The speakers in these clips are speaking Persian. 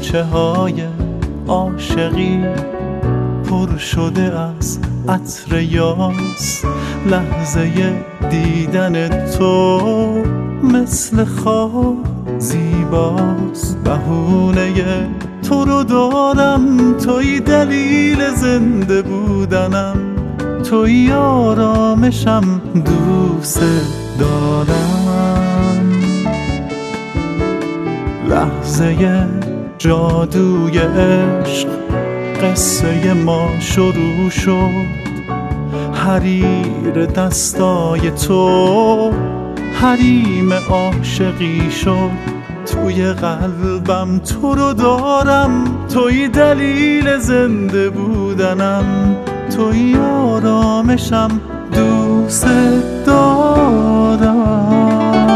کوچه های عاشقی پر شده از عطر یاس. لحظه دیدن تو مثل خواب زیباست. بهونه تو رو دارم، توی دلیل زنده بودنم، توی آرامشم، دوست دارم. لحظه جادوی عشق، قصه ما شروع شد. حریر دستای تو حریم عاشقی شد. توی قلبم تو رو دارم، توی دلیل زنده بودنم، توی آرامشم، دوست دارم.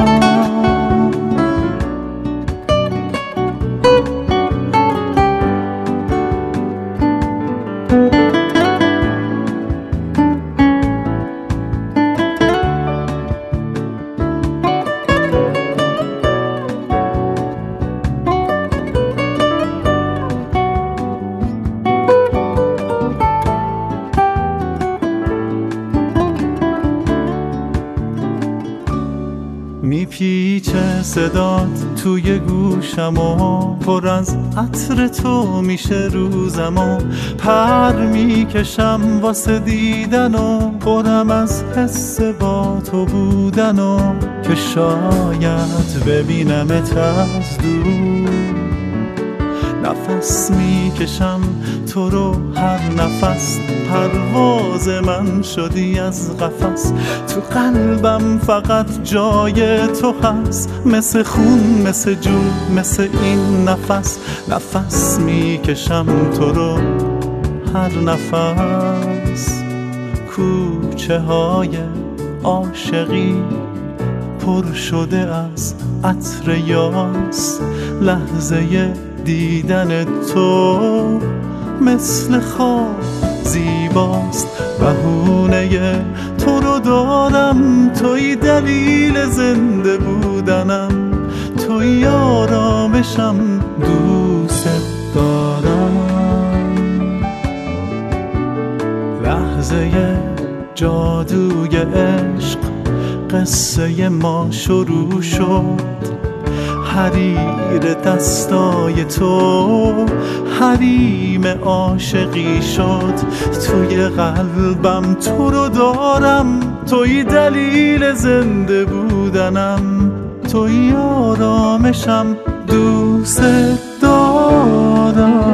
میپیچه صدات توی گوشم و پر از عطر تو میشه روزم و پر میکشم واسه دیدن و پرم از حس با تو بودن و که شاید ببینمت از دور. نفس میکشم تو رو هر نفس، پرواز من شدی از قفس. تو قلبم فقط جای تو هست، مثل خون، مثل جون، مثل این نفس. نفس میکشم تو رو هر نفس. کوچه های عاشقی پر شده از عطر یاس. لحظه دیدن تو مثل خواب زیباست. بهونه تو رو دارم، توی دلیل زنده بودنم، توی آرامشم، دوست دارم. لحظه جادوی عشق، قصه ما شروع شد. حریر دستای تو حریم عاشقی شد. توی قلبم تو رو دارم، توی دلیل زنده بودنم، توی آرامشم، دوست دارم.